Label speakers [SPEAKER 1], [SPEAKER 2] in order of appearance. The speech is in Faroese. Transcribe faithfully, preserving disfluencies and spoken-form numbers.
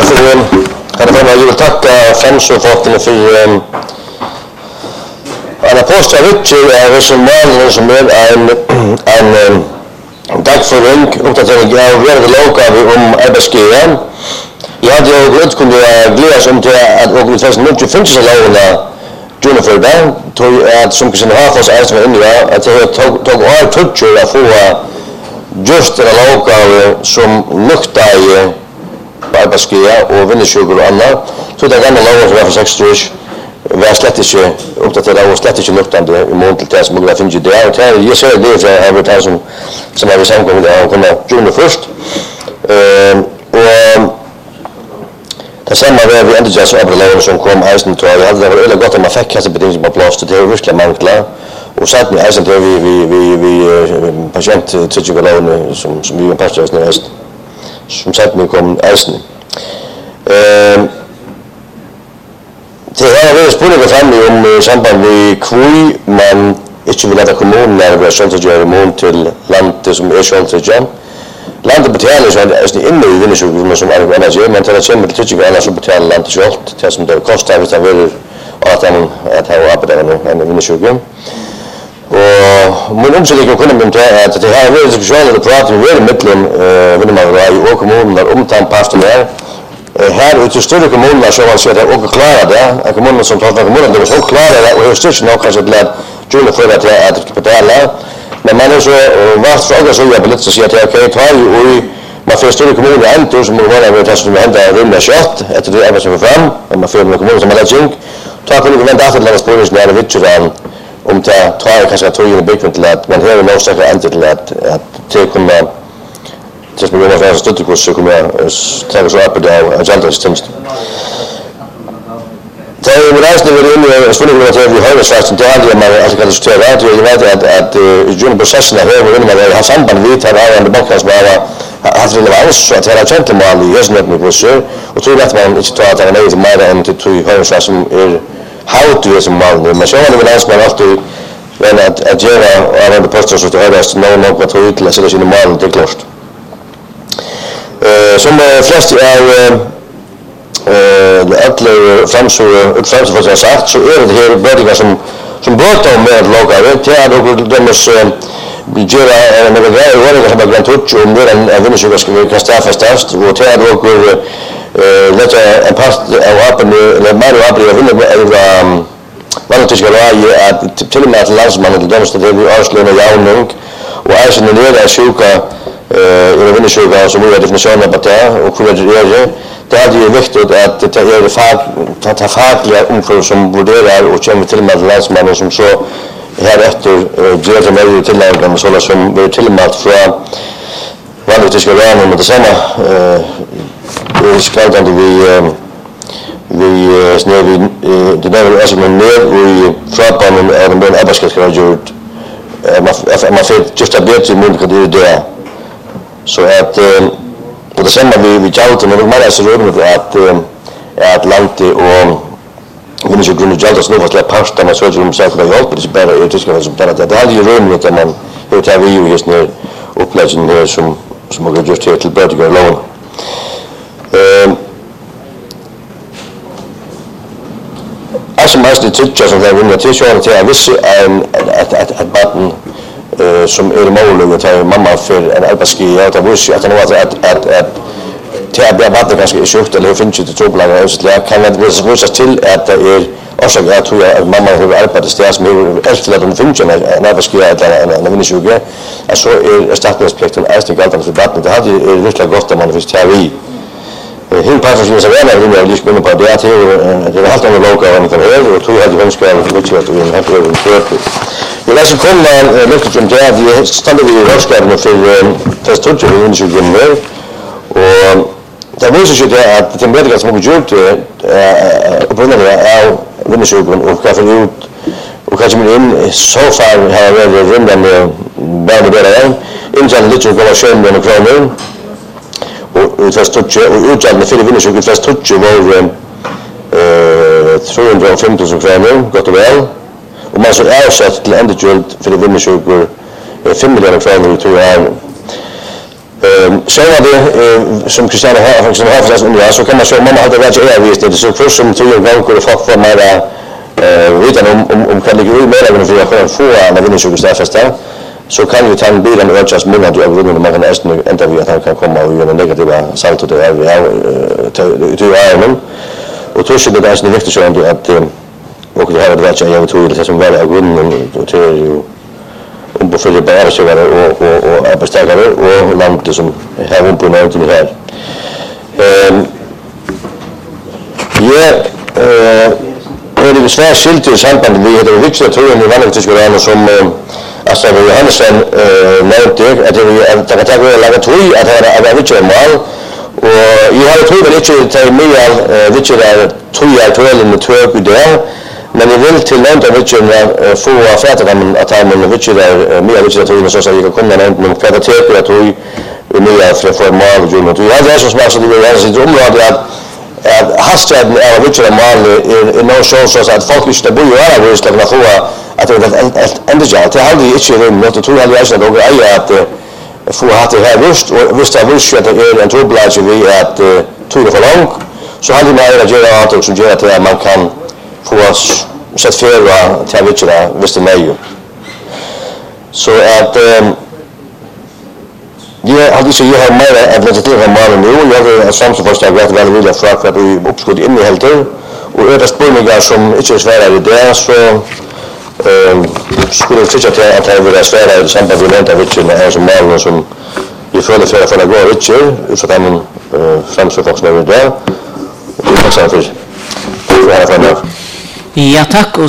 [SPEAKER 1] Kan jag bara vill tacka framsökfolket för alla postar ut är resonemangen som är en en dagföring uppdatering av värde lokal om arbetsgivaren. Jag hade ju glömt kunde glädjas om till att och det fanns mycket finns så låna Jennifer Dan tog att som kan ha fått alltså in ja att jag tog tog all toucher att få just det lokal som luktar i arbetsgivare och vinnersjuker och annat. Så det gamla lagen som var för sex år var slett inte uppdaterad och slett inte luktande i mån till det som det finns i det. Och det jag säger det för jag vet som som har samkommit att kunna joina först. Och det samma var vi ändå just över lagen som kom Eisen tror jag hade det var väldigt gott att man fick kassa bedömning på plats det är verkligen mangla. Och satt med Eisen vi vi vi vi patient tycker lagen som som vi passar oss näst. Som sagt mig kom Eisen. Eh Det har varit spårade fram om samband med kvui man inte vill att kommunen när sånt att göra mån till landet som är sånt att göra. Landet betalar så är det inne i vinnersjukorna som är annars gör, men det är känt till tycker alla som betalar landet självt, det som det kostar att väl att han att ha arbetat en vinnersjuka. Och men om så det kan man ta att det här är diskussioner och prata med mellan vinnermarknaden och kommunen där om tan pastor där. Här ute i större kommuner så man ser det och klara det. Kommunen som tar kommunen det var så klara det och störst nog kanske det Julia för att att betala. Men man är så vart fråga så jag vill så säga att jag kan ta och man får större kommuner ändå som man har vet som händer rumma kött efter det är så fram och man får en kommun som har lagt ta kan vi vänta att det spåras när det vittrar om det tar kanske att ta in byggt till att man har nog säkert ändå till att att det kommer just med vad jag stött kurs så kommer jag ta så upp där och agenda systems. Det är ju nästan det är ju skulle vi ta vi har så att det är man alltså kan diskutera att jag vet att att i juni processen här var det har samband vid här är det bakas bara har relevans så att det är gentleman i just nu med så och tror att man inte tar att det är mer än till två har så som är how to som man men så är det väl alltså man alltid men att att göra av det poster så att det är nog nog vad tror ut så det är ju normalt det klart. Eh som flest är eh alla framså framså för sig sagt så är det här bördiga som som bråttom med logare till att de måste göra en grej och det har gått ut och mer än vinner så ska vi kasta fast och till att och eh lägga en past av upp eller mer upp i vinner vad det ska vara att till och med att landsmannen till domstol det vi avslöjar jag och är så när det är sjuka eh och vinner sjuka som är definitionen på det och hur det är det är ju viktigt att det är fag ta fagliga omför som värderar och kommer till med landsmannen som så här efter gör det möjligt till att sådana som vill till med från vad det ska vara med det samma eh vi ska då vi vi snör vi det där är som en mer vi frapan och en bra arbetskraft man man får just a bit till mycket det där så att och det samma vi vi tjata med de här så runt att att landet och vinner så grund jalta så fast la pasta med så som sagt det hjälper det bara det ska vara så där det hade ju rum med man hur tar vi ju just nu uppläggen här som som har just här till Berger lån eh alltså mest det tycker som det vinner till så att jag visste en att att att batten eh som är målet att ta mamma för en arbetsgivare att visste att det var att att att till att det var ganska sjukt eller finns det två planer så det kan det vara så till att det är också jag tror att mamma har arbetat det som är efter att de finns en arbetsgivare eller en vinnersjuka alltså är startplikten är det galt för batten det hade är verkligen gott att man visste här vi hur passar det så väl när vi lyssnar på det att det är helt andra lokala än för här och tror jag att vi ska ha mycket att vi har prövat på. Vi läser komma mycket som det vi stannar vi i röstskärmen för fast tror jag inte skulle mer och det visar sig det att det blir ganska mycket gjort på grund av att vinnersjukan och kanske ut och kanske med in så far har vi rundan med bara där inte lite gå och köra med kronor och fast touch och utjämna för vinnersjukan fast touch var eh trehundrafemtio tusen kronor gott och väl och man så är så att till ända gjort för vinnersjukan fem miljoner kronor tror jag Så var det, som Christian har fortalt om det, så kan man se om man hadde vært ærevis det, så først som tog en gang kunne folk få mer viten om, om, om hva ligger i medlemmene for å kunne få en vinningssjuke stedfester, så kan jo ta en bil en økjast mulighet til å vinne, og man kan nesten enda ved at han kan komme og gjøre negative salto til å gjøre æren. Og tror ikke det er nesten viktig sånn at og det har vært ikke jeg tror det som var av grunnen til jo om på følge bare søgere og, og, og arbeidstagere og landet som har om på nøyden her. Um, jeg uh, er det svært skilt i samband vi heter viktig troen i vanligtidsgårdene som uh, Astrid Johansen uh, nevnte at det kan ta å lage tro at det er viktig mål og jeg har tro vel ikke til mye av viktig tro i aktuellen med tøp i det. Men jeg vil til nevnt av Vitjene få fæteren at han med Vitjene er mye av Vitjene togene, så jeg kan komme nevnt om hva det teper jeg tror er mye av for mal og jord. Jeg har det som smak, så det vil være sitt område at hastigheten av Vitjene mal er noe så at folk ikke bor i ære hvor jeg skal få at det er et endegjallt. Det hadde jeg ikke rum, og tror jeg ikke at dere eier at få hatt det her vust, og hvis det er vust at det er en trobladje ved at tog er for lang, så hadde jeg meg å gjøre avtryk som gjør at man kan få oss sett fjøra til Vitjene hvis det er meg. Så at um, jeg hadde ikke jeg har mer enn det til å male nå. Jeg hadde samfunnsforslag vært veldig vilja fra hva vi oppskudd inn i hele tiden. Og øvrigt spørninger som ikke er svære i det, så um, skulle jeg tykke til at det vil være svære i samband med nevnt av Vitjene er som malene som jeg føler flere for å gå Vitjene, ut fra den uh, fremstårfolk som er i det. Og det er takk for det.
[SPEAKER 2] Ja, takk. Og